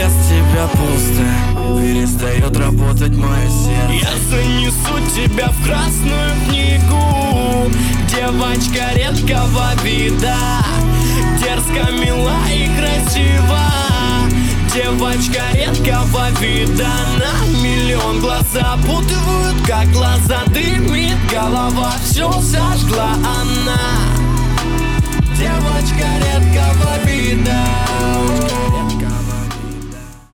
без тебя пусто, перестает работать мое сердце. Я занесу тебя в красную книгу. Девочка редкого вида, дерзко, мила и красива. Девочка редкого вида, на миллион глаза путывают, как глаза дымит голова. Все сожгла она. Девочка редкого вида.